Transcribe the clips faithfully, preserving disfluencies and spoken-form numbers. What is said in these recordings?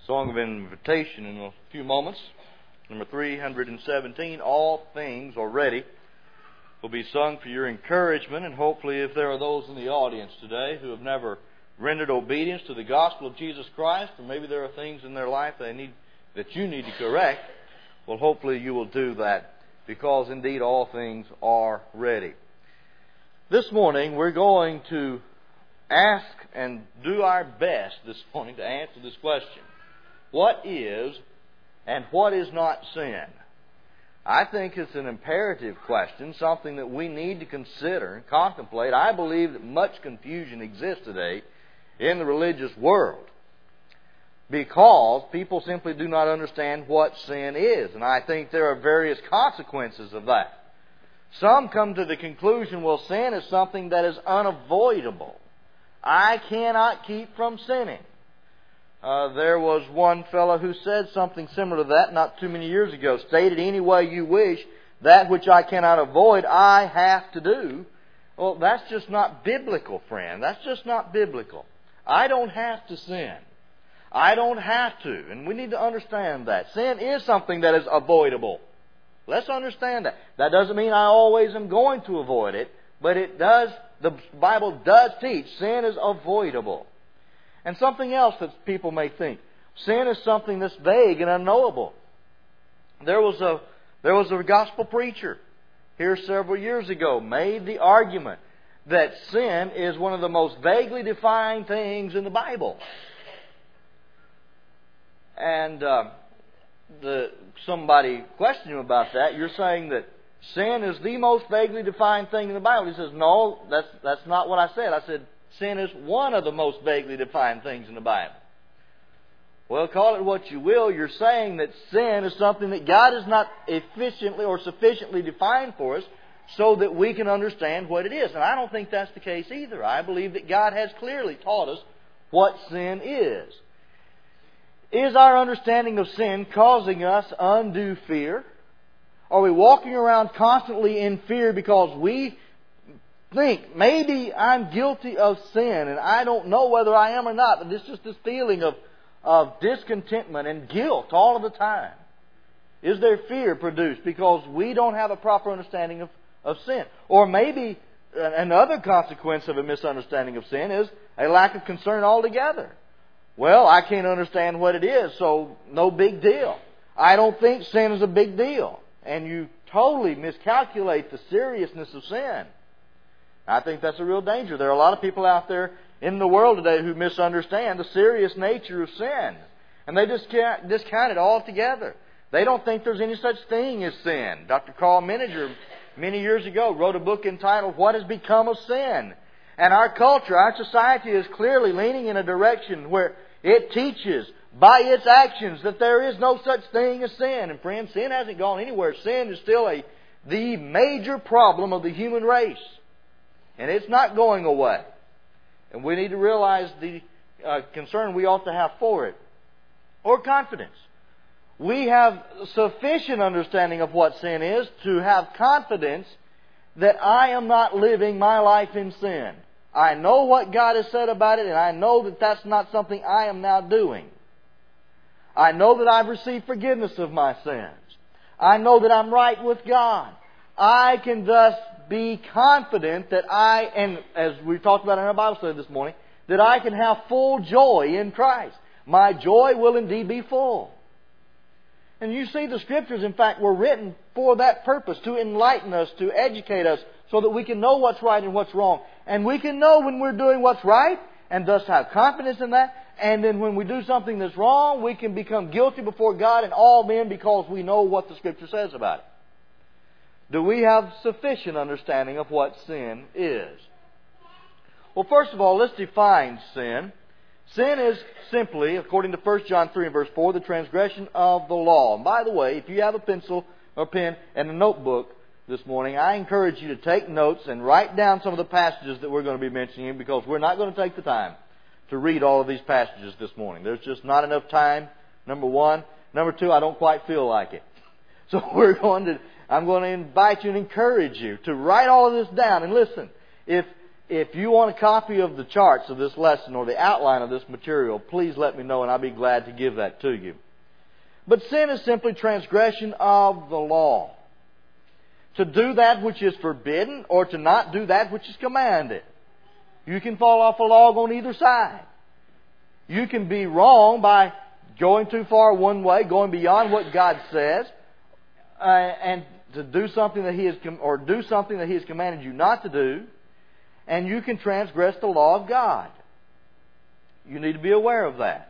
Song of Invitation in a few moments. Number three hundred seventeen, All Things Are Ready, will be sung for your encouragement, and hopefully if there are those in the audience today who have never rendered obedience to the gospel of Jesus Christ, or maybe there are things in their life they need, that you need to correct, well, hopefully you will do that, because indeed all things are ready. This morning we're going to ask and do our best this morning to answer this question. What is and what is not sin? I think it's an imperative question, something that we need to consider and contemplate. I believe that much confusion exists today in the religious world because people simply do not understand what sin is. And I think there are various consequences of that. Some come to the conclusion, well, sin is something that is unavoidable. I cannot keep from sinning. Uh, there was one fellow who said something similar to that not too many years ago. Stated, any way you wish, that which I cannot avoid, I have to do. Well, that's just not biblical, friend. That's just not biblical. I don't have to sin. I don't have to. And we need to understand that. Sin is something that is avoidable. Let's understand that. That doesn't mean I always am going to avoid it, but it does, the Bible does teach sin is avoidable. And something else that people may think. Sin is something that's vague and unknowable. There was a there was a gospel preacher here several years ago made the argument that sin is one of the most vaguely defined things in the Bible. And uh, the somebody questioned him about that. You're saying that sin is the most vaguely defined thing in the Bible. He says, no, that's that's not what I said. I said, sin is one of the most vaguely defined things in the Bible. Well, call it what you will. You're saying that sin is something that God has not efficiently or sufficiently defined for us so that we can understand what it is. And I don't think that's the case either. I believe that God has clearly taught us what sin is. Is our understanding of sin causing us undue fear? Are we walking around constantly in fear because we think maybe I'm guilty of sin and I don't know whether I am or not, but it's just this feeling of, of discontentment and guilt all of the time? Is there fear produced because we don't have a proper understanding of, of sin? Or maybe another consequence of a misunderstanding of sin is a lack of concern altogether. Well, I can't understand what it is, so no big deal. I don't think sin is a big deal. And you totally miscalculate the seriousness of sin. I think that's a real danger. There are a lot of people out there in the world today who misunderstand the serious nature of sin. And they just can't discount it altogether. They don't think there's any such thing as sin. Doctor Carl Menninger, many years ago, wrote a book entitled, What Has Become of Sin? And our culture, our society is clearly leaning in a direction where it teaches by its actions that there is no such thing as sin. And friends, sin hasn't gone anywhere. Sin is still a the major problem of the human race. And it's not going away. And we need to realize the uh, concern we ought to have for it. Or confidence. We have sufficient understanding of what sin is to have confidence that I am not living my life in sin. I know what God has said about it, and I know that that's not something I am now doing. I know that I've received forgiveness of my sins. I know that I'm right with God. I can thus be confident that I, and as we talked about in our Bible study this morning, that I can have full joy in Christ. My joy will indeed be full. And you see, the Scriptures, in fact, were written for that purpose, to enlighten us, to educate us, so that we can know what's right and what's wrong. And we can know when we're doing what's right, and thus have confidence in that. And then when we do something that's wrong, we can become guilty before God and all men because we know what the Scripture says about it. Do we have sufficient understanding of what sin is? Well, first of all, let's define sin. Sin is simply, according to First John three and verse four, the transgression of the law. And by the way, if you have a pencil or pen and a notebook this morning, I encourage you to take notes and write down some of the passages that we're going to be mentioning, because we're not going to take the time to read all of these passages this morning. There's just not enough time, number one. Number two, I don't quite feel like it. So we're going to, I'm going to invite you and encourage you to write all of this down. And listen, if If you want a copy of the charts of this lesson or the outline of this material, please let me know and I'll be glad to give that to you. But sin is simply transgression of the law. To do that which is forbidden or to not do that which is commanded. You can fall off a log on either side. You can be wrong by going too far one way, going beyond what God says, uh, and to do something that He has com- or do something that He has commanded you not to do, and you can transgress the law of God. You need to be aware of that.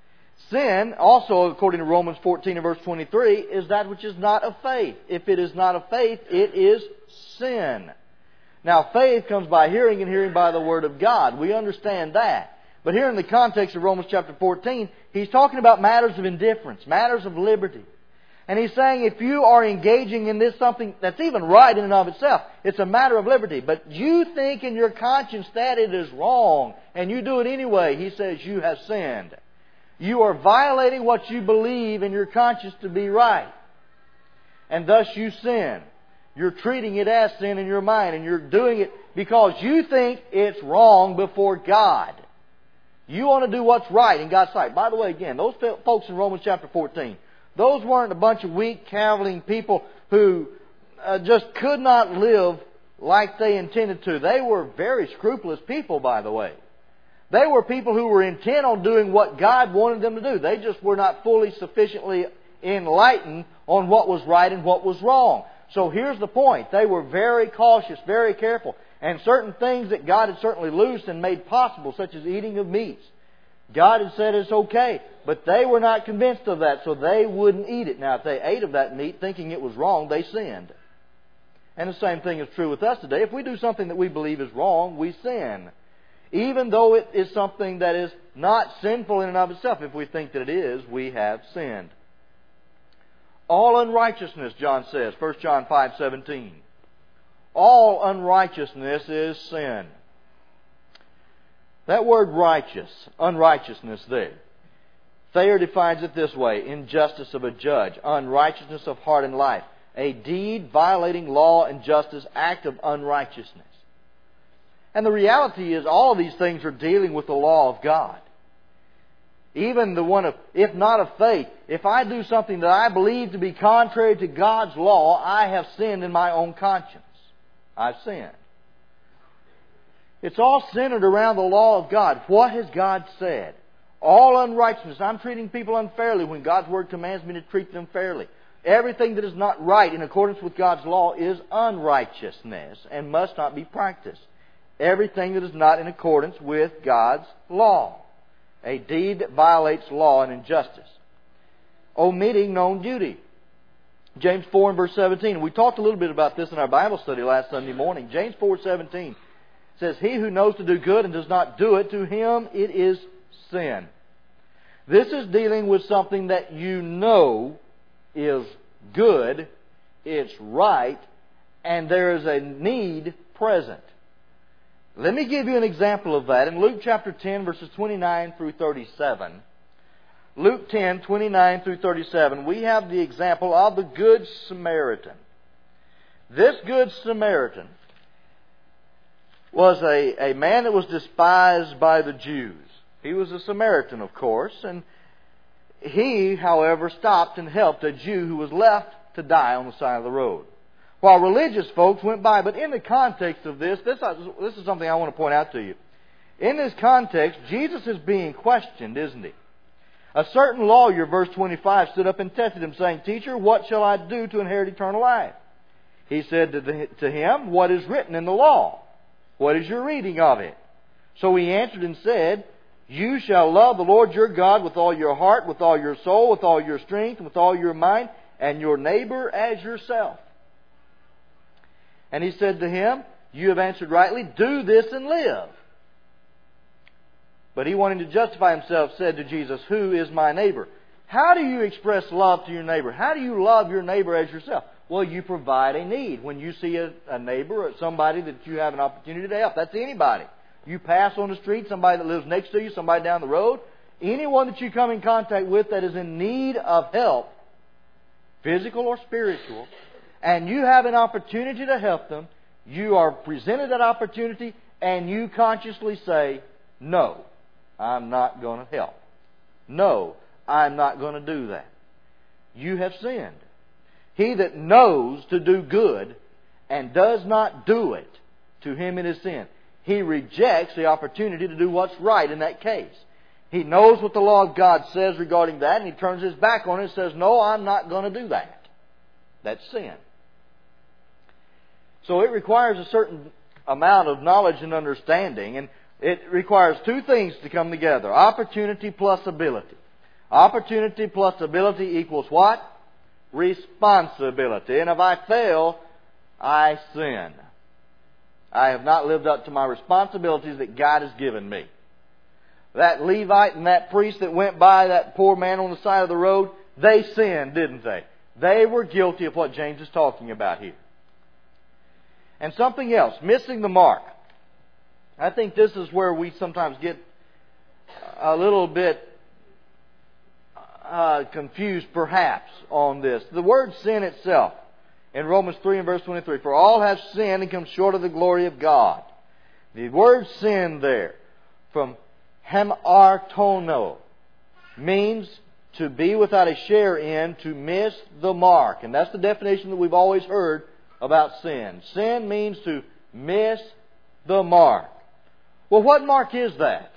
Sin, also according to Romans fourteen and verse twenty-three, is that which is not of faith. If it is not of faith, it is sin. Now, faith comes by hearing, and hearing by the Word of God. We understand that. But here in the context of Romans chapter fourteen, he's talking about matters of indifference, matters of liberty. And he's saying if you are engaging in this something that's even right in and of itself, it's a matter of liberty. But you think in your conscience that it is wrong, and you do it anyway, he says you have sinned. You are violating what you believe in your conscience to be right. And thus you sin. You're treating it as sin in your mind, and you're doing it because you think it's wrong before God. You want to do what's right in God's sight. By the way, again, those folks in Romans chapter fourteen, those weren't a bunch of weak, caviling people who uh, just could not live like they intended to. They were very scrupulous people, by the way. They were people who were intent on doing what God wanted them to do. They just were not fully sufficiently enlightened on what was right and what was wrong. So here's the point. They were very cautious, very careful. And certain things that God had certainly loosed and made possible, such as eating of meats, God had said it's okay. But they were not convinced of that, so they wouldn't eat it. Now, if they ate of that meat thinking it was wrong, they sinned. And the same thing is true with us today. If we do something that we believe is wrong, we sin. Even though it is something that is not sinful in and of itself, if we think that it is, we have sinned. All unrighteousness, John says, First John five seventeen. All unrighteousness is sin. That word righteous, unrighteousness there. Thayer defines it this way: injustice of a judge, unrighteousness of heart and life, a deed violating law and justice, act of unrighteousness. And the reality is all of these things are dealing with the law of God. Even the one of, if not of faith, if I do something that I believe to be contrary to God's law, I have sinned in my own conscience. I've sinned. It's all centered around the law of God. What has God said? All unrighteousness. I'm treating people unfairly when God's Word commands me to treat them fairly. Everything that is not right in accordance with God's law is unrighteousness and must not be practiced. Everything that is not in accordance with God's law. A deed that violates law and injustice. Omitting known duty. James four and verse seventeen. We talked a little bit about this in our Bible study last Sunday morning. James four seventeen says, He who knows to do good and does not do it, to him it is sin. This is dealing with something that you know is good, it's right, and there is a need present. Let me give you an example of that in Luke chapter ten, verses twenty-nine through thirty-seven. Luke ten, twenty-nine through thirty-seven, we have the example of the Good Samaritan. This Good Samaritan was a, a man that was despised by the Jews. He was a Samaritan, of course, and he, however, stopped and helped a Jew who was left to die on the side of the road, while religious folks went by. But in the context of this, this, this is something I want to point out to you. In this context, Jesus is being questioned, isn't He? A certain lawyer, verse twenty-five, stood up and tested Him, saying, Teacher, what shall I do to inherit eternal life? He said to, the, to him, What is written in the law? What is your reading of it? So he answered and said, You shall love the Lord your God with all your heart, with all your soul, with all your strength, with all your mind, and your neighbor as yourself. And he said to him, You have answered rightly, do this and live. But he, wanting to justify himself, said to Jesus, Who is my neighbor? How do you express love to your neighbor? How do you love your neighbor as yourself? Well, you provide a need. When you see a, a neighbor or somebody that you have an opportunity to help, that's anybody. You pass on the street, somebody that lives next to you, somebody down the road, anyone that you come in contact with that is in need of help, physical or spiritual, and you have an opportunity to help them, you are presented that opportunity and you consciously say, no, I'm not going to help. No, I'm not going to do that. You have sinned. He that knows to do good and does not do it, to him it is sin. He rejects the opportunity to do what's right in that case. He knows what the law of God says regarding that, and he turns his back on it and says, no, I'm not going to do that. That's sin. So it requires a certain amount of knowledge and understanding, and it requires two things to come together. Opportunity plus ability. Opportunity plus ability equals what? Responsibility. And if I fail, I sin. I have not lived up to my responsibilities that God has given me. That Levite and that priest that went by that poor man on the side of the road, they sinned, didn't they? They were guilty of what James is talking about here. And something else, missing the mark. I think this is where we sometimes get a little bit uh, confused, perhaps, on this. The word sin itself, in Romans three and verse twenty-three, for all have sinned and come short of the glory of God. The word sin there, from hamartono, means to be without a share in, to miss the mark. And that's the definition that we've always heard about sin. Sin means to miss the mark. Well, what mark is that?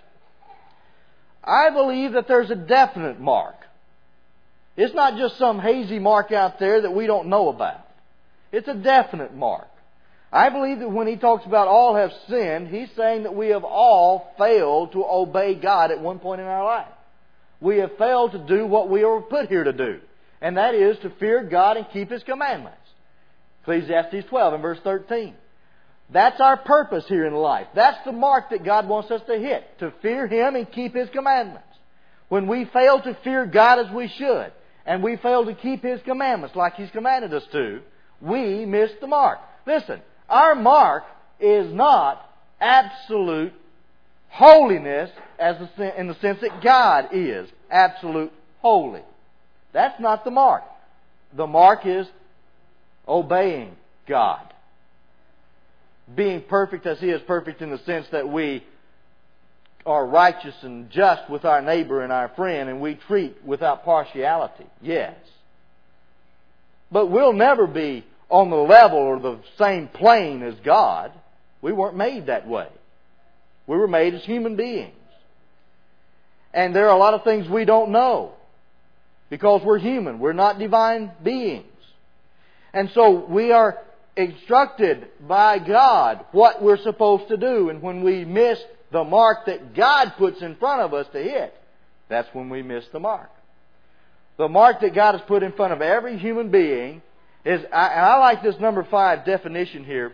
I believe that there's a definite mark. It's not just some hazy mark out there that we don't know about. It's a definite mark. I believe that when he talks about all have sinned, he's saying that we have all failed to obey God at one point in our life. We have failed to do what we were put here to do. And that is to fear God and keep His commandments. Ecclesiastes twelve and verse thirteen. That's our purpose here in life. That's the mark that God wants us to hit. To fear Him and keep His commandments. When we fail to fear God as we should, and we fail to keep His commandments like He's commanded us to, we miss the mark. Listen, our mark is not absolute holiness as in the sense that God is absolute holy. That's not the mark. The mark is obeying God. Being perfect as He is perfect in the sense that we are righteous and just with our neighbor and our friend, and we treat without partiality. Yes. But we'll never be on the level or the same plane as God. We weren't made that way. We were made as human beings. And there are a lot of things we don't know because we're human. We're not divine beings. And so we are instructed by God what we're supposed to do. And when we miss the mark that God puts in front of us to hit, that's when we miss the mark. The mark that God has put in front of every human being is, and I like this number five definition here,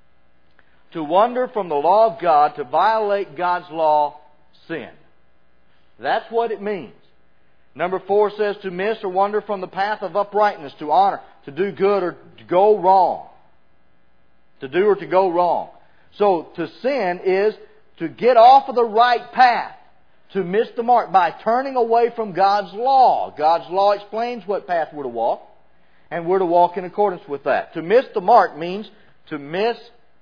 to wander from the law of God, to violate God's law, sin. That's what it means. Number four says to miss or wander from the path of uprightness, to honor, to do good or to go wrong. To do or to go wrong. So to sin is to get off of the right path, to miss the mark by turning away from God's law. God's law explains what path we're to walk, and we're to walk in accordance with that. To miss the mark means to miss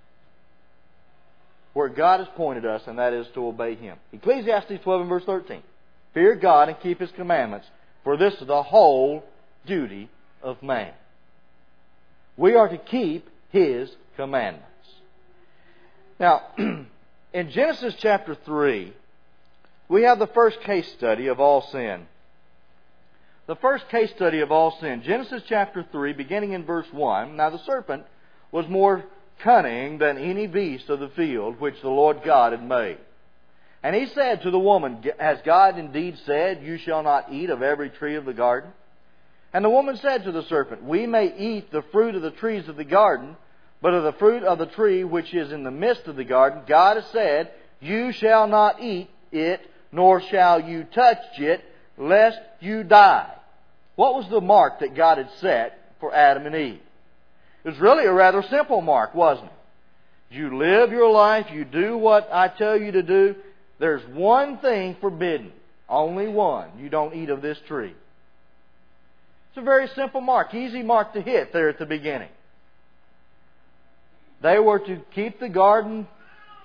where God has pointed us, and that is to obey Him. Ecclesiastes twelve and verse thirteen. Fear God and keep His commandments, for this is the whole duty of man. We are to keep His commandments. Now, in Genesis chapter three, we have the first case study of all sin. The first case study of all sin. Genesis chapter three, beginning in verse one. Now the serpent was more cunning than any beast of the field which the Lord God had made. And he said to the woman, has God indeed said, you shall not eat of every tree of the garden? And the woman said to the serpent, we may eat the fruit of the trees of the garden, but of the fruit of the tree which is in the midst of the garden, God has said, you shall not eat it, nor shall you touch it, lest you die. What was the mark that God had set for Adam and Eve? It was really a rather simple mark, wasn't it? You live your life, you do what I tell you to do. There's one thing forbidden. Only one. You don't eat of this tree. It's a very simple mark, easy mark to hit there at the beginning. They were to keep the garden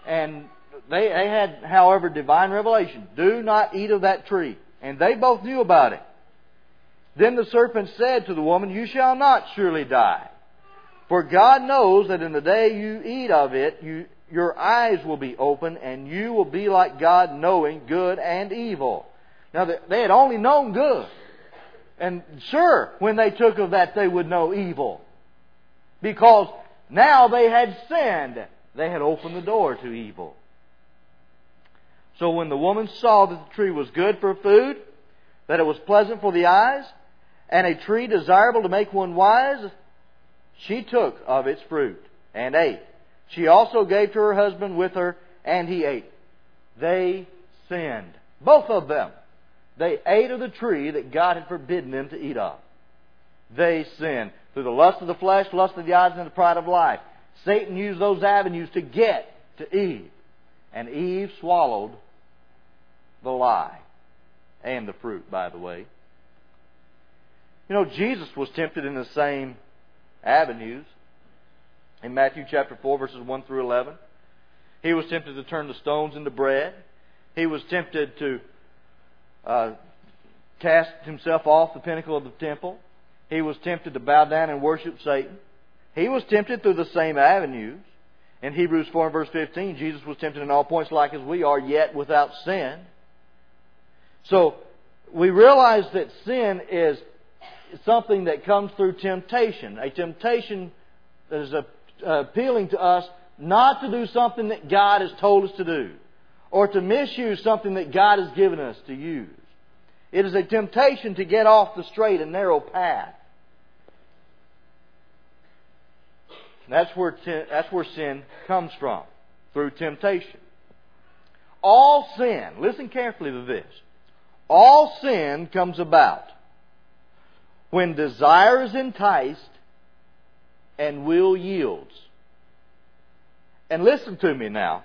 And they, they had, however, divine revelation. Do not eat of that tree. And they both knew about it. Then the serpent said to the woman, You shall not surely die. For God knows that in the day you eat of it, you, your eyes will be open, and you will be like God, knowing good and evil. Now, they had only known good. And sure, when they took of that, they would know evil. Because now they had sinned. They had opened the door to evil. So when the woman saw that the tree was good for food, that it was pleasant for the eyes, and a tree desirable to make one wise, she took of its fruit and ate. She also gave to her husband with her, and he ate. They sinned. Both of them. They ate of the tree that God had forbidden them to eat of. They sinned. Through the lust of the flesh, lust of the eyes, and the pride of life. Satan used those avenues to get to Eve. And Eve swallowed the lie. And the fruit, by the way. You know, Jesus was tempted in the same avenues. In Matthew chapter four, verses one through eleven. He was tempted to turn the stones into bread. He was tempted to uh, cast himself off the pinnacle of the temple. He was tempted to bow down and worship Satan. He was tempted through the same avenues. In Hebrews four and verse fifteen, Jesus was tempted in all points like as we are, yet without sin. So, we realize that sin is something that comes through temptation. A temptation that is a, uh, appealing to us not to do something that God has told us to do. Or to misuse something that God has given us to use. It is a temptation to get off the straight and narrow path. That's where, te- that's where sin comes from. Through temptation. All sin, listen carefully to this. All sin comes about when desire is enticed and will yields. And listen to me now.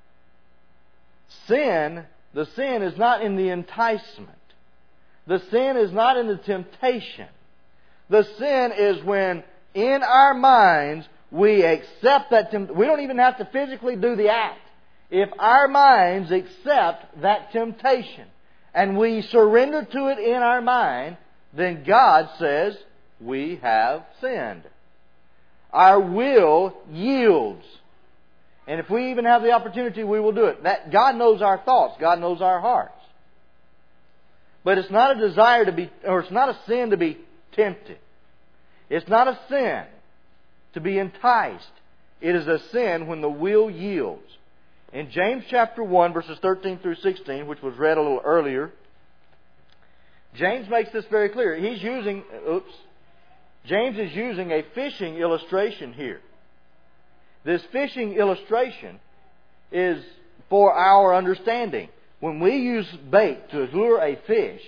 Sin, the sin is not in the enticement. The sin is not in the temptation. The sin is when in our minds we accept that temptation. We don't even have to physically do the act. If our minds accept that temptation and we surrender to it in our mind, then God says we have sinned. Our will yields. And if we even have the opportunity, we will do it. That God knows our thoughts. God knows our hearts. But it's not a desire to be, or it's not a sin to be tempted. It's not a sin to be enticed. It is a sin when the will yields. In James chapter one, verses thirteen through sixteen, which was read a little earlier, James makes this very clear. He's using, oops, James is using a fishing illustration here. This fishing illustration is for our understanding. When we use bait to lure a fish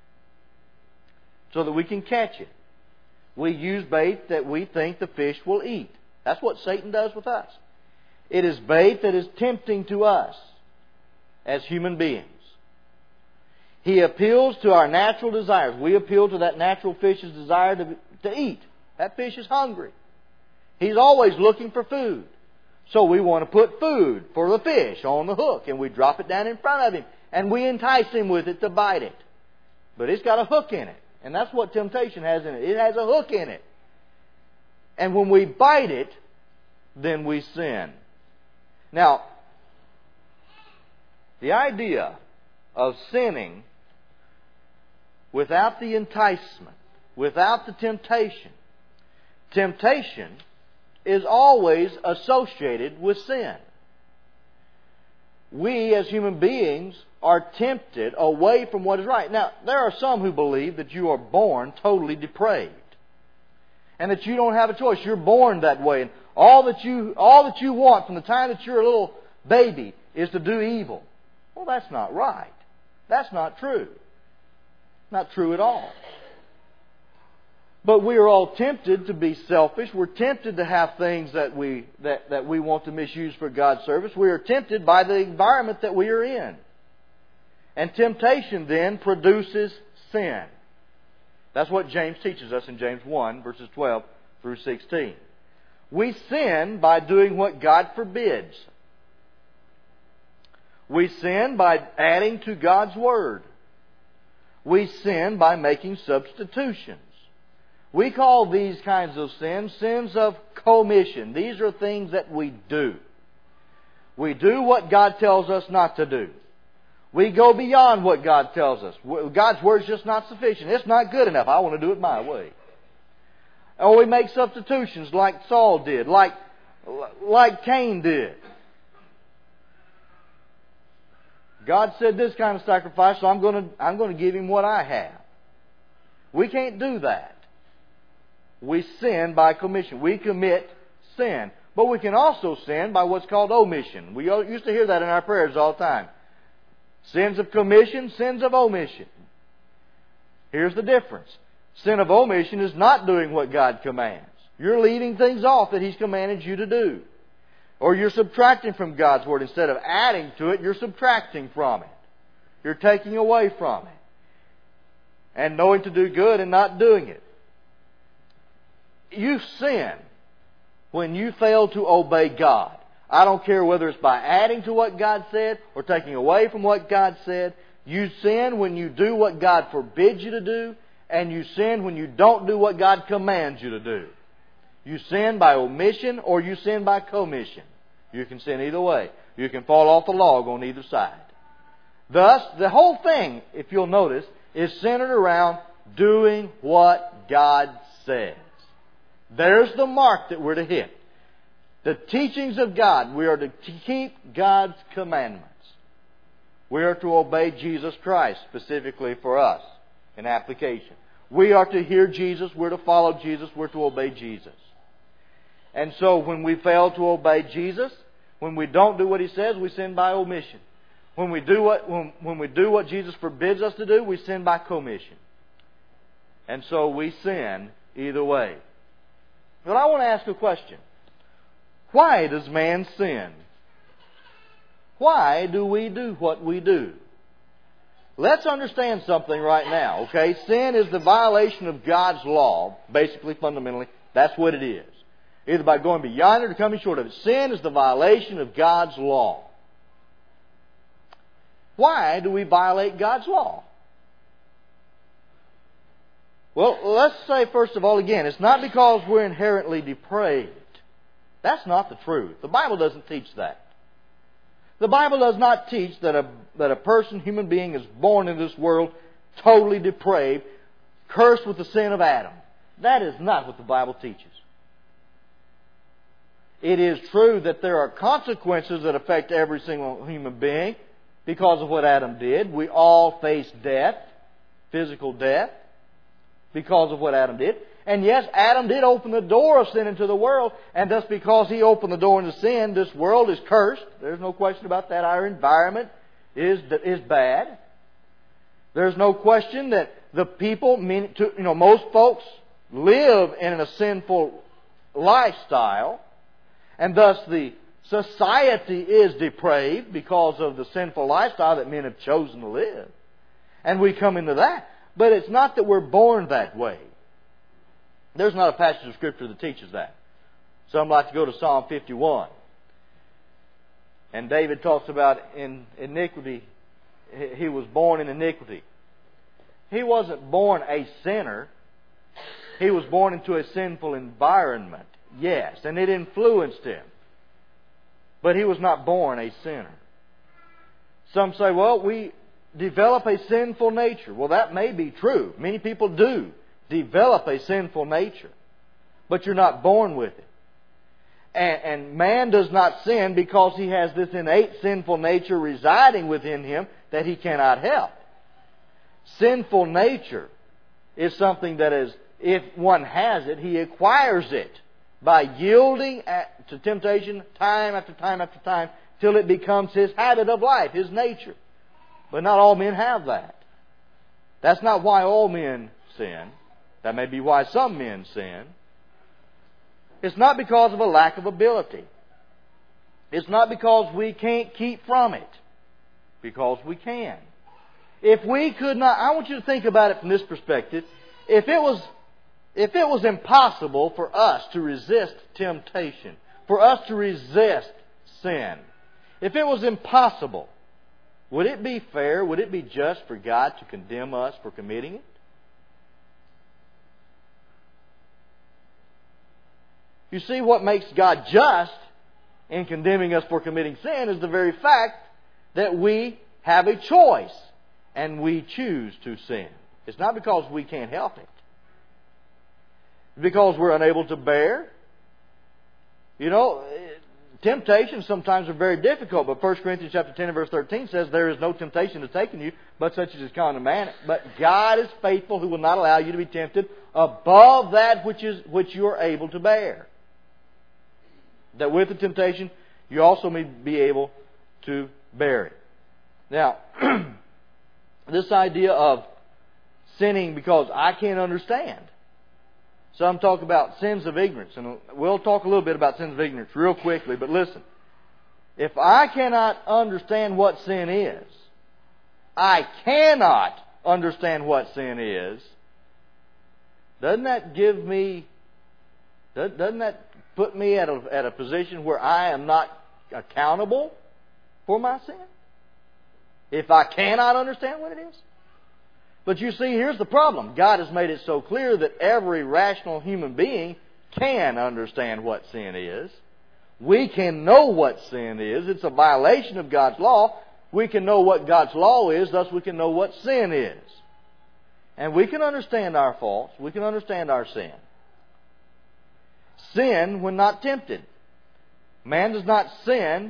so that we can catch it, we use bait that we think the fish will eat. That's what Satan does with us. It is bait that is tempting to us as human beings. He appeals to our natural desires. We appeal to that natural fish's desire to, to eat. That fish is hungry. He's always looking for food. So we want to put food for the fish on the hook, and we drop it down in front of him, and we entice him with it to bite it. But it's got a hook in it, and that's what temptation has in it. It has a hook in it. And when we bite it, then we sin. Now, the idea of sinning without the enticement, without the temptation, temptation is always associated with sin. We as human beings are tempted away from what is right. Now, there are some who believe that you are born totally depraved. And that you don't have a choice. You're born that way. And all that you, all that you want from the time that you're a little baby is to do evil. Well, that's not right. That's not true. Not true at all. But we are all tempted to be selfish. We're tempted to have things that we that, that we want to misuse for God's service. We are tempted by the environment that we are in. And temptation then produces sin. That's what James teaches us in James one, verses twelve through sixteen. We sin by doing what God forbids. We sin by adding to God's Word. We sin by making substitutions. We call these kinds of sins sins of commission. These are things that we do. We do what God tells us not to do. We go beyond what God tells us. God's Word is just not sufficient. It's not good enough. I want to do it my way. Or we make substitutions like Saul did, like, like Cain did. God said this kind of sacrifice, so I'm going to, I'm going to give him what I have. We can't do that. We sin by commission. We commit sin. But we can also sin by what's called omission. We used to hear that in our prayers all the time. Sins of commission, sins of omission. Here's the difference. Sin of omission is not doing what God commands. You're leaving things off that He's commanded you to do. Or you're subtracting from God's Word. Instead of adding to it, you're subtracting from it. You're taking away from it. And knowing to do good and not doing it. You sin when you fail to obey God. I don't care whether it's by adding to what God said or taking away from what God said. You sin when you do what God forbids you to do, and you sin when you don't do what God commands you to do. You sin by omission or you sin by commission. You can sin either way. You can fall off the log on either side. Thus, the whole thing, if you'll notice, is centered around doing what God says. There's the mark that we're to hit. The teachings of God, we are to keep God's commandments. We are to obey Jesus Christ, specifically for us, in application. We are to hear Jesus, we're to follow Jesus, we're to obey Jesus. And so when we fail to obey Jesus, when we don't do what He says, we sin by omission. When we do what, when, when we do what Jesus forbids us to do, we sin by commission. And so we sin either way. But I want to ask a question. Why does man sin? Why do we do what we do? Let's understand something right now, okay? Sin is the violation of God's law, basically, fundamentally. That's what it is. Either by going beyond it or coming short of it. Sin is the violation of God's law. Why do we violate God's law? Well, let's say, first of all, again, it's not because we're inherently depraved. That's not the truth. The Bible doesn't teach that. The Bible does not teach that a, that a person, human being, is born in this world totally depraved, cursed with the sin of Adam. That is not what the Bible teaches. It is true that there are consequences that affect every single human being because of what Adam did. We all face death, physical death, because of what Adam did. And yes, Adam did open the door of sin into the world, and thus because he opened the door into sin, this world is cursed. There's no question about that. Our environment is is bad. There's no question that the people, you know, most folks live in a sinful lifestyle, and thus the society is depraved because of the sinful lifestyle that men have chosen to live. And we come into that. But it's not that we're born that way. There's not a passage of Scripture that teaches that. Some like to go to Psalm fifty-one. And David talks about in iniquity, he was born in iniquity. He wasn't born a sinner. He was born into a sinful environment. Yes, and it influenced him. But he was not born a sinner. Some say, well, we develop a sinful nature. Well, that may be true. Many people do develop a sinful nature. But you're not born with it. And, and man does not sin because he has this innate sinful nature residing within him that he cannot help. Sinful nature is something that is, if one has it, he acquires it by yielding at, to temptation time after time after time till it becomes his habit of life, his nature. But not all men have that. That's not why all men sin. That may be why some men sin. It's not because of a lack of ability. It's not because we can't keep from it. Because we can. If we could not, I want you to think about it from this perspective. If it was, if it was impossible for us to resist temptation, for us to resist sin, if it was impossible, would it be fair, would it be just for God to condemn us for committing it? You see, what makes God just in condemning us for committing sin is the very fact that we have a choice and we choose to sin. It's not because we can't help it. It's because we're unable to bear. You know, temptations sometimes are very difficult, but First Corinthians chapter ten and verse thirteen says, there is no temptation to take in you, but such as is common to man. But God is faithful, who will not allow you to be tempted above that which is which you are able to bear. That with the temptation, you also may be able to bear it. Now, this idea of sinning because I can't understand. Some talk about sins of ignorance, and we'll talk a little bit about sins of ignorance real quickly, but listen. If I cannot understand what sin is, I cannot understand what sin is, doesn't that give me, doesn't that put me at a, at a position where I am not accountable for my sin? If I cannot understand what it is? But you see, here's the problem. God has made it so clear that every rational human being can understand what sin is. We can know what sin is. It's a violation of God's law. We can know what God's law is, thus we can know what sin is. And we can understand our faults. We can understand our sin. Sin when not tempted. Man does not sin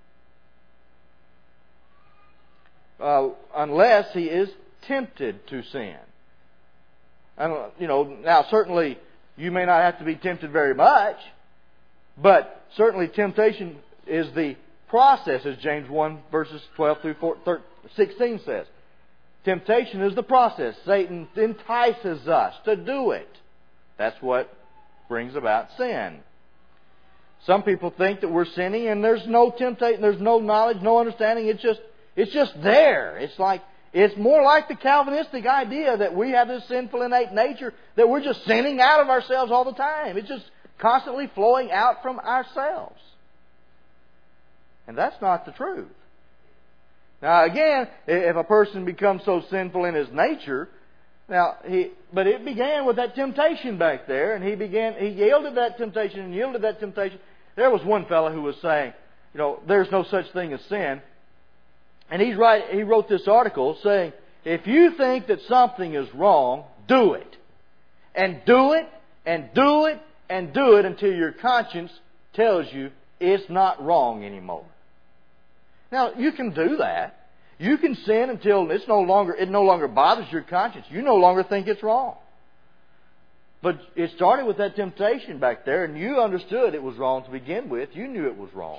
uh, unless he is tempted to sin. And, you know, now certainly you may not have to be tempted very much, but certainly temptation is the process, as James one verses twelve through sixteen says. Temptation is the process. Satan entices us to do it. That's what brings about sin. Some people think that we're sinning and there's no temptation, there's no knowledge, no understanding. It's just, it's just there. It's like, it's more like the Calvinistic idea that we have this sinful innate nature, that we're just sinning out of ourselves all the time. It's just constantly flowing out from ourselves. And that's not the truth. Now again, if a person becomes so sinful in his nature, now he, but it began with that temptation back there, and he began, he yielded that temptation and yielded that temptation. There was one fellow who was saying, you know, there's no such thing as sin. And he's right, he wrote this article saying, if you think that something is wrong, do it. And do it, and do it, and do it until your conscience tells you it's not wrong anymore. Now, you can do that. You can sin until it's no longer, it no longer bothers your conscience. You no longer think it's wrong. But it started with that temptation back there, and you understood it was wrong to begin with. You knew it was wrong.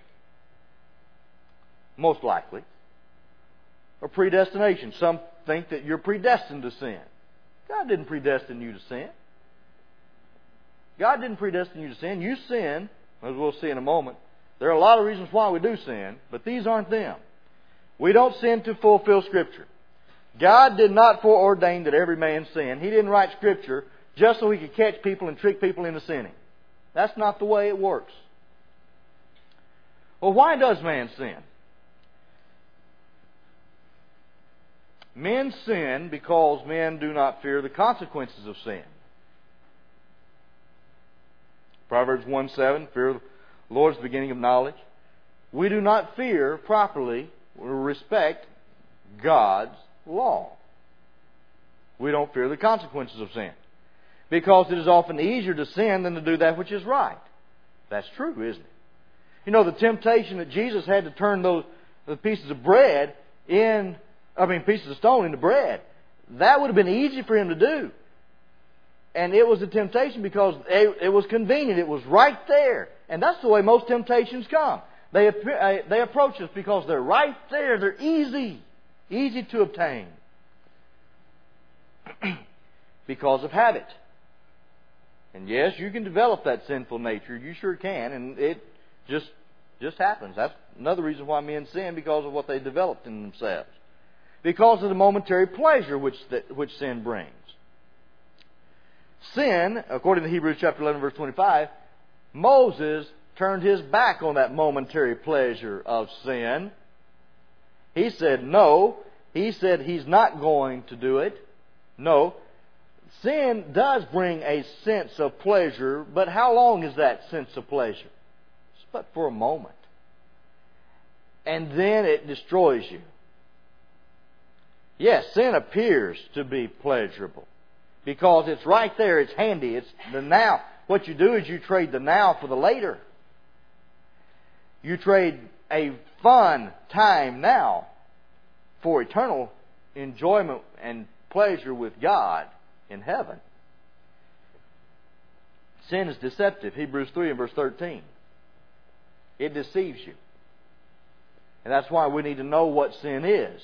Most likely. Or predestination. Some think that you're predestined to sin. God didn't predestine you to sin. God didn't predestine you to sin. You sin, as we'll see in a moment. There are a lot of reasons why we do sin, but these aren't them. We don't sin to fulfill Scripture. God did not foreordain that every man sin. He didn't write Scripture just so He could catch people and trick people into sinning. That's not the way it works. Well, why does man sin? Men sin because men do not fear the consequences of sin. Proverbs one seven, fear of the Lord is the beginning of knowledge. We do not fear properly or respect God's law. We don't fear the consequences of sin. Because it is often easier to sin than to do that which is right. That's true, isn't it? You know, the temptation that Jesus had to turn those the pieces of bread in, I mean, pieces of stone into bread, that would have been easy for Him to do. And it was a temptation because it was convenient. It was right there. And that's the way most temptations come. They, they approach us because they're right there. They're easy. Easy to obtain. Because of habit. And yes, you can develop that sinful nature. You sure can. And it just, just happens. That's another reason why men sin, because of what they developed in themselves. Because of the momentary pleasure which, that, which sin brings. Sin, according to Hebrews chapter eleven, verse twenty-five, Moses turned his back on that momentary pleasure of sin. He said no. He said He's not going to do it. No. Sin does bring a sense of pleasure, but how long is that sense of pleasure? It's but for a moment. And then it destroys you. Yes, sin appears to be pleasurable because it's right there, it's handy, it's the now. What you do is you trade the now for the later. You trade a fun time now for eternal enjoyment and pleasure with God in heaven. Sin is deceptive. Hebrews three and verse thirteen. It deceives you. And that's why we need to know what sin is.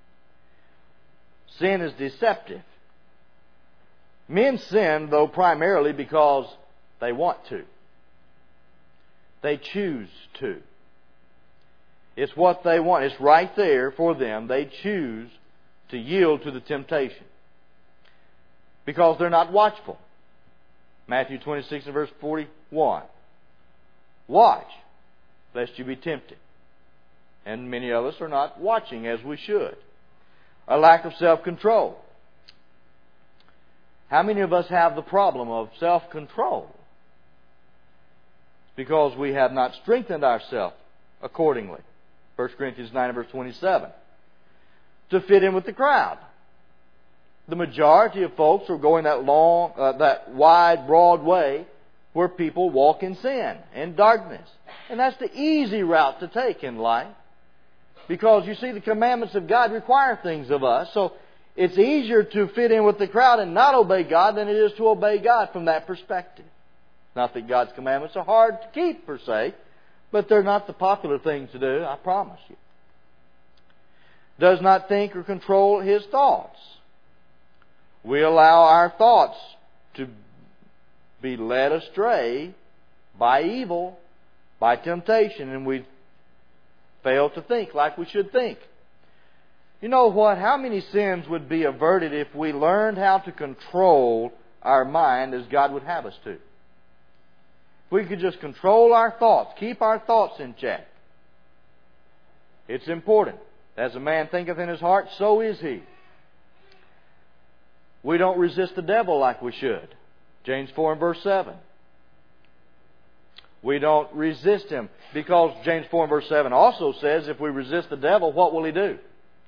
Sin is deceptive. Men sin, though, primarily because they want to. They choose to. It's what they want. It's right there for them. They choose to yield to the temptation because they're not watchful. Matthew twenty-six and verse forty-one. Watch, lest you be tempted. And many of us are not watching as we should. A lack of self-control. How many of us have the problem of self-control? Because we have not strengthened ourselves accordingly. First Corinthians nine and verse twenty-seven. To fit in with the crowd. The majority of folks are going that long, uh, that wide, broad way where people walk in sin and darkness. And that's the easy route to take in life. Because you see, the commandments of God require things of us. So it's easier to fit in with the crowd and not obey God than it is to obey God from that perspective. Not that God's commandments are hard to keep per se, but they're not the popular things to do, I promise you. Does not think or control his thoughts. We allow our thoughts to be led astray by evil, by temptation, and we fail to think like we should think. You know what? How many sins would be averted if we learned how to control our mind as God would have us to? If we could just control our thoughts, keep our thoughts in check. It's important. As a man thinketh in his heart, so is he. We don't resist the devil like we should. James four and verse seven. We don't resist him because James four and verse seven also says if we resist the devil, what will he do?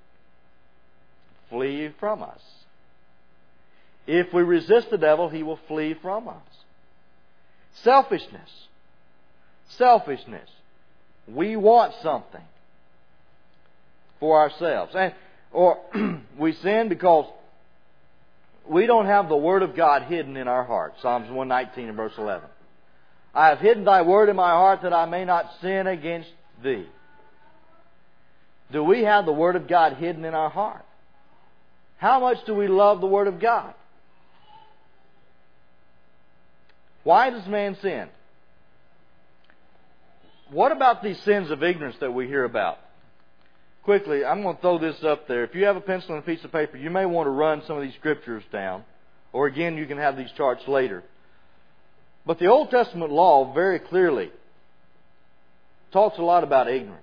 Flee from us. If we resist the devil, he will flee from us. Selfishness. Selfishness. We want something for ourselves. And, or we sin because we don't have the Word of God hidden in our heart. Psalms one nineteen and verse eleven. I have hidden Thy Word in my heart that I may not sin against Thee. Do we have the Word of God hidden in our heart? How much do we love the Word of God? Why does man sin? What about these sins of ignorance that we hear about? Quickly, I'm going to throw this up there. If you have a pencil and a piece of paper, you may want to run some of these scriptures down. Or again, you can have these charts later. But the Old Testament law very clearly talks a lot about ignorance.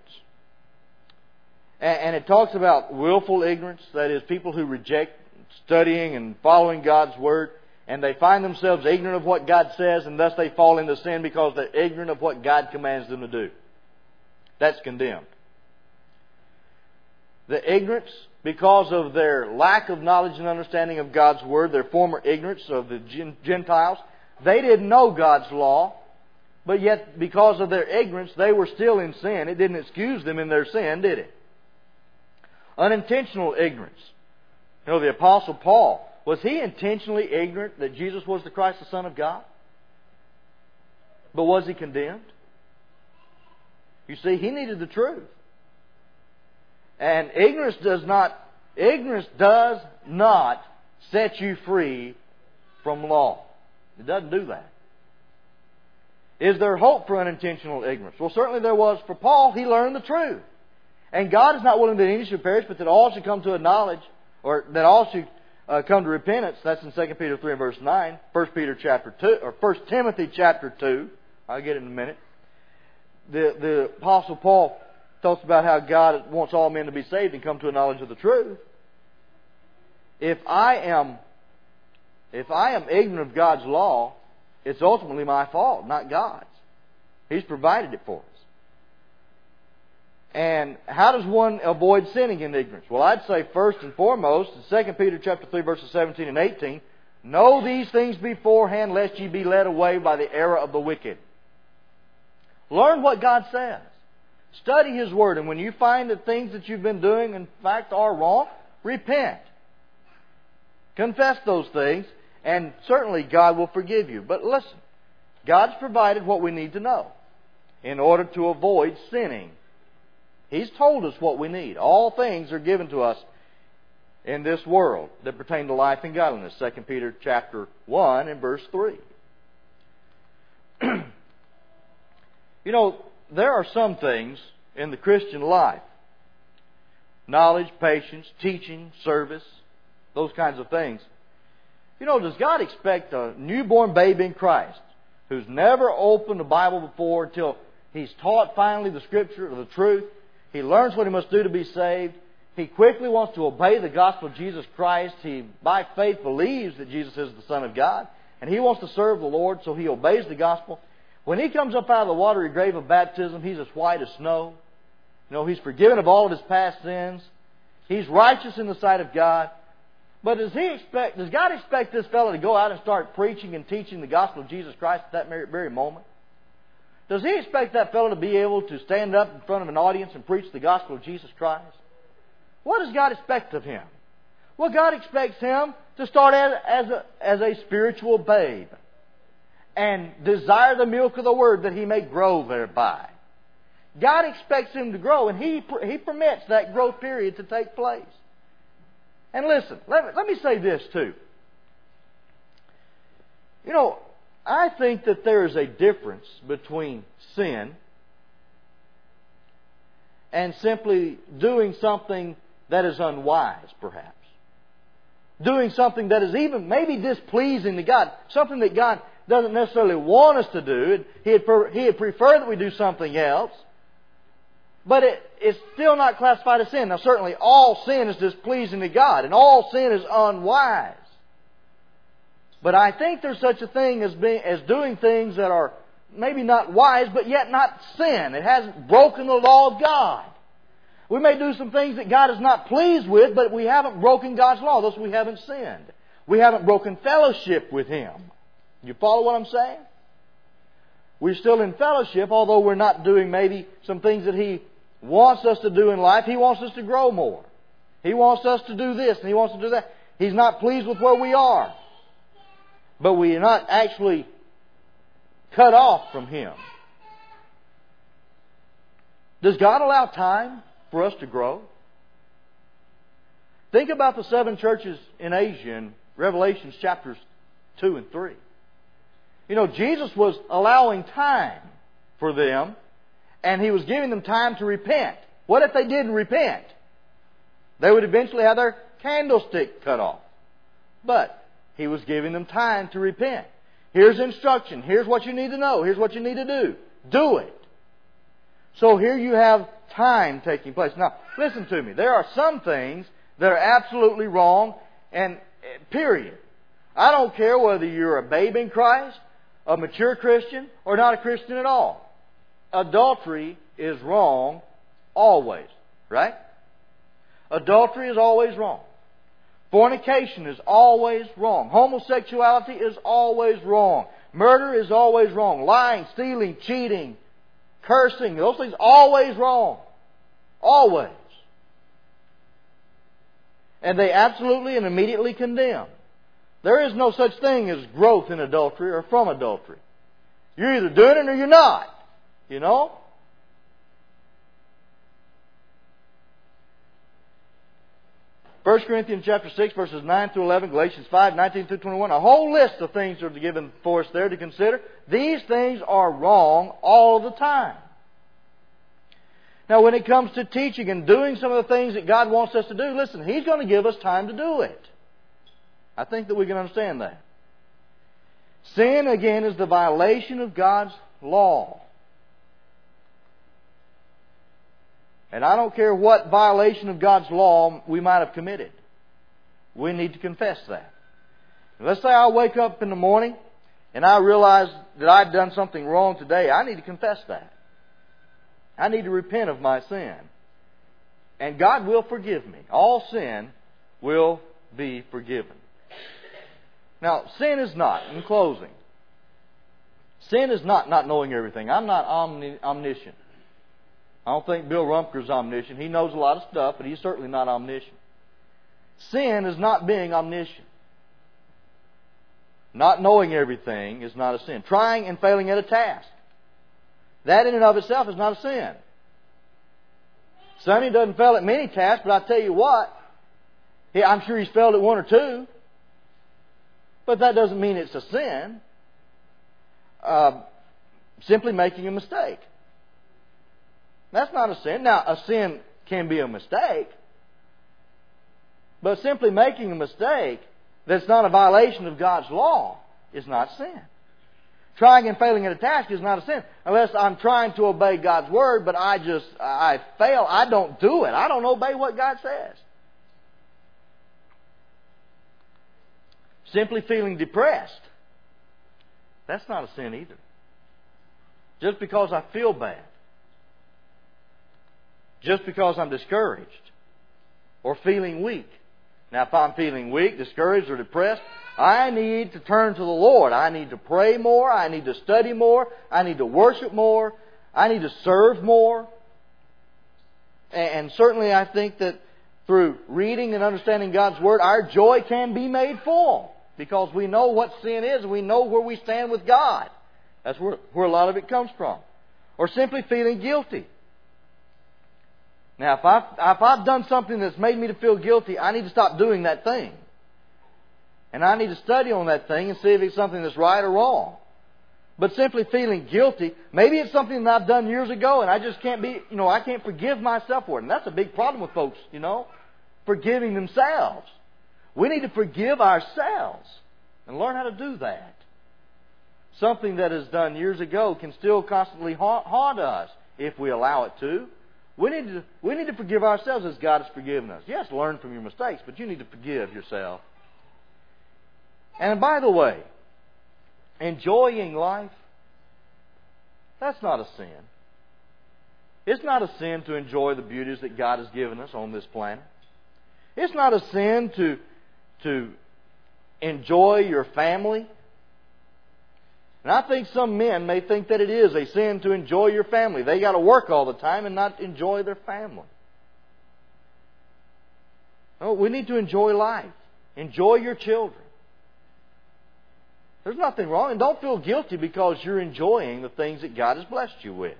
And it talks about willful ignorance, that is, people who reject studying and following God's Word, and they find themselves ignorant of what God says, and thus they fall into sin because they're ignorant of what God commands them to do. That's condemned. The ignorance, because of their lack of knowledge and understanding of God's Word, their former ignorance of the Gentiles, they didn't know God's law, but yet because of their ignorance, they were still in sin. It didn't excuse them in their sin, did it? Unintentional ignorance. You know, the Apostle Paul, was he intentionally ignorant that Jesus was the Christ, the Son of God? But was he condemned? You see, he needed the truth. And ignorance does not, ignorance does not set you free from law. It doesn't do that. Is there hope for unintentional ignorance? Well, certainly there was for Paul. He learned the truth. And God is not willing that any should perish, but that all should come to a knowledge, or that all should uh, come to repentance. That's in Second Peter three and verse nine. First Peter chapter two, or First Timothy chapter two. I'll get it in a minute. The, the Apostle Paul talks about how God wants all men to be saved and come to a knowledge of the truth. If I am, if I am ignorant of God's law, it's ultimately my fault, not God's. He's provided it for us. And how does one avoid sinning in ignorance? Well, I'd say first and foremost, in Second Peter chapter three, verses seventeen and eighteen, know these things beforehand, lest ye be led away by the error of the wicked. Learn what God says. Study His Word. And when you find that things that you've been doing, in fact, are wrong, repent. Confess those things, and certainly God will forgive you. But listen, God's provided what we need to know in order to avoid sinning. He's told us what we need. All things are given to us in this world that pertain to life and godliness. Second Peter chapter one and verse three. You know, there are some things in the Christian life, knowledge, patience, teaching, service, those kinds of things. You know, does God expect a newborn baby in Christ who's never opened the Bible before until he's taught finally the Scripture or the truth? He learns what he must do to be saved. He quickly wants to obey the gospel of Jesus Christ. He, by faith, believes that Jesus is the Son of God. And he wants to serve the Lord, so he obeys the gospel. When he comes up out of the watery grave of baptism, he's as white as snow. You know, he's forgiven of all of his past sins. He's righteous in the sight of God. But does he expect, does God expect this fellow to go out and start preaching and teaching the gospel of Jesus Christ at that very moment? Does he expect that fellow to be able to stand up in front of an audience and preach the gospel of Jesus Christ? What does God expect of him? Well, God expects him to start as, as, a, as a spiritual babe and desire the milk of the Word that he may grow thereby. God expects him to grow, and He, he permits that growth period to take place. And listen, let me, let me say this too. You know, I think that there is a difference between sin and simply doing something that is unwise, perhaps. Doing something that is even maybe displeasing to God. Something that God doesn't necessarily want us to do. He'd, he'd prefer that we do something else. But it, it's still not classified as sin. Now certainly all sin is displeasing to God, and all sin is unwise. But I think there's such a thing as being, as doing things that are maybe not wise, but yet not sin. It hasn't broken the law of God. We may do some things that God is not pleased with, but we haven't broken God's law. Thus we haven't sinned. We haven't broken fellowship with Him. You follow what I'm saying? We're still in fellowship, although we're not doing maybe some things that He wants us to do in life. He wants us to grow more. He wants us to do this and He wants to do that. He's not pleased with where we are. But we are not actually cut off from Him. Does God allow time for us to grow? Think about the seven churches in Asia in Revelation chapters two and three. You know, Jesus was allowing time for them, and He was giving them time to repent. What if they didn't repent? They would eventually have their candlestick cut off. But He was giving them time to repent. Here's instruction. Here's what you need to know. Here's what you need to do. Do it. So here you have time taking place. Now, listen to me. There are some things that are absolutely wrong, and period. I don't care whether you're a babe in Christ, a mature Christian, or not a Christian at all. Adultery is wrong always. Right? Adultery is always wrong. Fornication is always wrong. Homosexuality is always wrong. Murder is always wrong. Lying, stealing, cheating, cursing, those things are always wrong. Always. And they absolutely and immediately condemn. There is no such thing as growth in adultery or from adultery. You're either doing it or you're not. You know? First Corinthians chapter six, verses nine through eleven, Galatians five, nineteen through twenty-one. A whole list of things are given for us there to consider. These things are wrong all the time. Now, when it comes to teaching and doing some of the things that God wants us to do, listen, He's going to give us time to do it. I think that we can understand that. Sin, again, is the violation of God's law. And I don't care what violation of God's law we might have committed. We need to confess that. Let's say I wake up in the morning and I realize that I've done something wrong today. I need to confess that. I need to repent of my sin. And God will forgive me. All sin will be forgiven. Now, sin is not, in closing, sin is not not knowing everything. I'm not omni- omniscient. I don't think Bill Rumker's omniscient. He knows a lot of stuff, but he's certainly not omniscient. Sin is not being omniscient. Not knowing everything is not a sin. Trying and failing at a task, that in and of itself is not a sin. Sonny doesn't fail at many tasks, but I tell you what, I'm sure he's failed at one or two. But that doesn't mean it's a sin. Uh, simply making a mistake. That's not a sin. Now, a sin can be a mistake. But simply making a mistake that's not a violation of God's law is not sin. Trying and failing at a task is not a sin. Unless I'm trying to obey God's Word, but I just, I fail. I don't do it. I don't obey what God says. Simply feeling depressed, that's not a sin either. Just because I feel bad. Just because I'm discouraged or feeling weak. Now, if I'm feeling weak, discouraged, or depressed, I need to turn to the Lord. I need to pray more. I need to study more. I need to worship more. I need to serve more. And certainly I think that through reading and understanding God's Word, our joy can be made full. Because we know what sin is and we know where we stand with God. That's where, where a lot of it comes from. Or simply feeling guilty. Now, if I've, if I've done something that's made me to feel guilty, I need to stop doing that thing. And I need to study on that thing and see if it's something that's right or wrong. But simply feeling guilty, maybe it's something that I've done years ago and I just can't be, you know, I can't forgive myself for it. And that's a big problem with folks, you know, forgiving themselves. We need to forgive ourselves and learn how to do that. Something that is done years ago can still constantly haunt, haunt us if we allow it to. We need to, we need to forgive ourselves as God has forgiven us. Yes, learn from your mistakes, but you need to forgive yourself. And by the way, enjoying life, that's not a sin. It's not a sin to enjoy the beauties that God has given us on this planet. It's not a sin to, to enjoy your family. And I think some men may think that it is a sin to enjoy your family. They got to work all the time and not enjoy their family. No, we need to enjoy life. Enjoy your children. There's nothing wrong. And don't feel guilty because you're enjoying the things that God has blessed you with.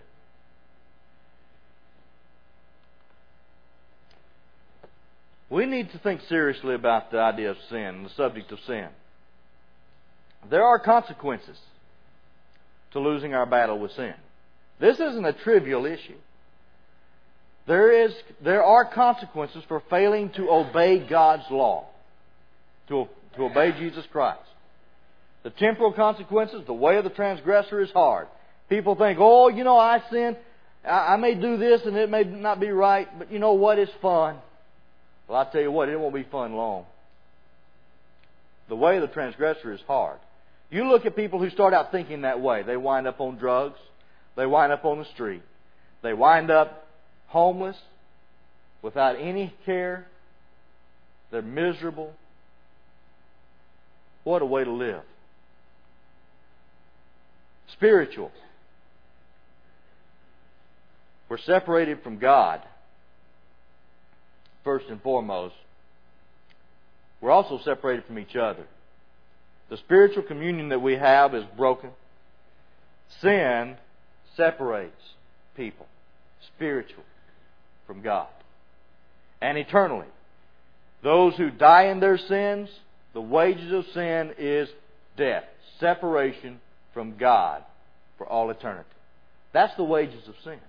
We need to think seriously about the idea of sin, the subject of sin. There are consequences to losing our battle with sin. This isn't a trivial issue. There is, there are consequences for failing to obey God's law, to, to obey Jesus Christ. The temporal consequences, the way of the transgressor is hard. People think, oh, you know, I sin. I, I may do this and it may not be right, but you know what? It's fun. Well, I tell you what, it won't be fun long. The way of the transgressor is hard. You look at people who start out thinking that way. They wind up on drugs. They wind up on the street. They wind up homeless, without any care. They're miserable. What a way to live. Spiritual. We're separated from God, first and foremost. We're also separated from each other. The spiritual communion that we have is broken. Sin separates people, spiritually, from God. And eternally. Those who die in their sins, the wages of sin is death. Separation from God for all eternity. That's the wages of sin.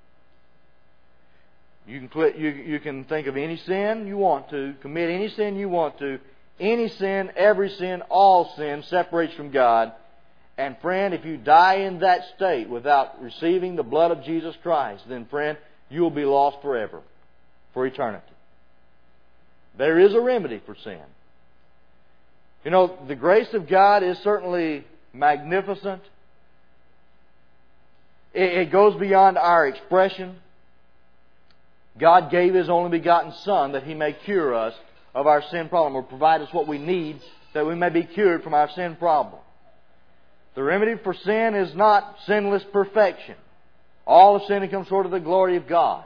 You can, you, you can think of any sin you want to, commit any sin you want to. Any sin, every sin, all sin separates from God. And friend, if you die in that state without receiving the blood of Jesus Christ, then friend, you will be lost forever, for eternity. There is a remedy for sin. You know, the grace of God is certainly magnificent. It, it goes beyond our expression. God gave His only begotten Son that He may cure us of our sin problem, or provide us what we need that we may be cured from our sin problem. The remedy for sin is not sinless perfection. All of sin comes short of the glory of God.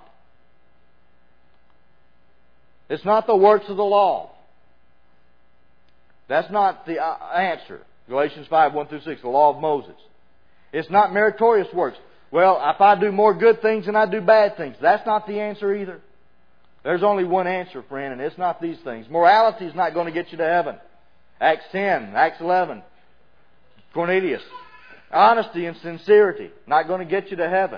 It's not the works of the law. That's not the answer. Galatians five, one through six, the law of Moses. It's not meritorious works. Well, if I do more good things than I do bad things, that's not the answer either. There's only one answer, friend, and it's not these things. Morality is not going to get you to heaven. Acts ten, Acts eleven, Cornelius. Honesty and sincerity, not going to get you to heaven.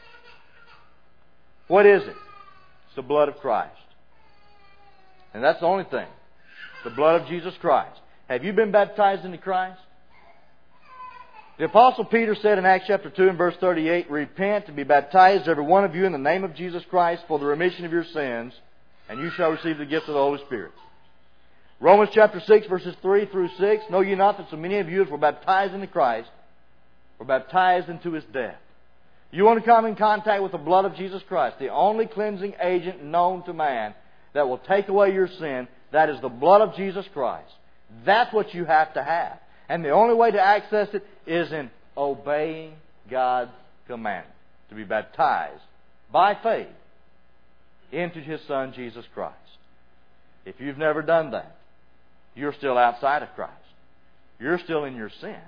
What is it? It's the blood of Christ. And that's the only thing. The blood of Jesus Christ. Have you been baptized into Christ? The Apostle Peter said in Acts chapter two and verse thirty-eight, "Repent and be baptized, every one of you, in the name of Jesus Christ for the remission of your sins, and you shall receive the gift of the Holy Spirit." Romans chapter six, verses three through six, "Know ye not that so many of you as were baptized into Christ were baptized into His death?" You want to come in contact with the blood of Jesus Christ, the only cleansing agent known to man that will take away your sin. That is the blood of Jesus Christ. That's what you have to have. And the only way to access it is in obeying God's commandment, to be baptized by faith into His Son, Jesus Christ. If you've never done that, you're still outside of Christ. You're still in your sins,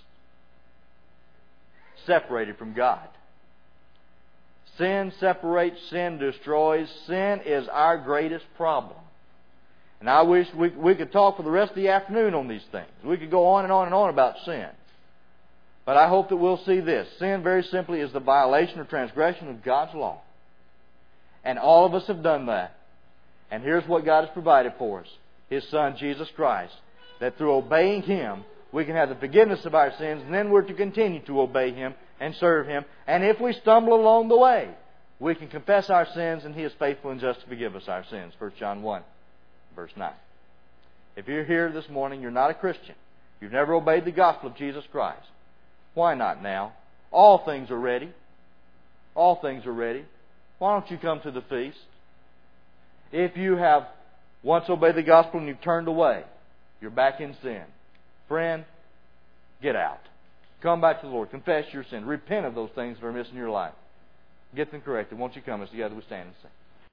separated from God. Sin separates, sin destroys. Sin is our greatest problem. And I wish we, we could talk for the rest of the afternoon on these things. We could go on and on and on about sin. But I hope that we'll see this. Sin, very simply, is the violation or transgression of God's law. And all of us have done that. And here's what God has provided for us. His Son, Jesus Christ. That through obeying Him, we can have the forgiveness of our sins, and then we're to continue to obey Him and serve Him. And if we stumble along the way, we can confess our sins, and He is faithful and just to forgive us our sins. First John one, verse nine. If you're here this morning, you're not a Christian. You've never obeyed the gospel of Jesus Christ. Why not now? All things are ready. All things are ready. Why don't you come to the feast? If you have once obeyed the gospel and you've turned away, you're back in sin. Friend, get out. Come back to the Lord. Confess your sin. Repent of those things that are missing in your life. Get them corrected. Won't you come as together we stand and sing?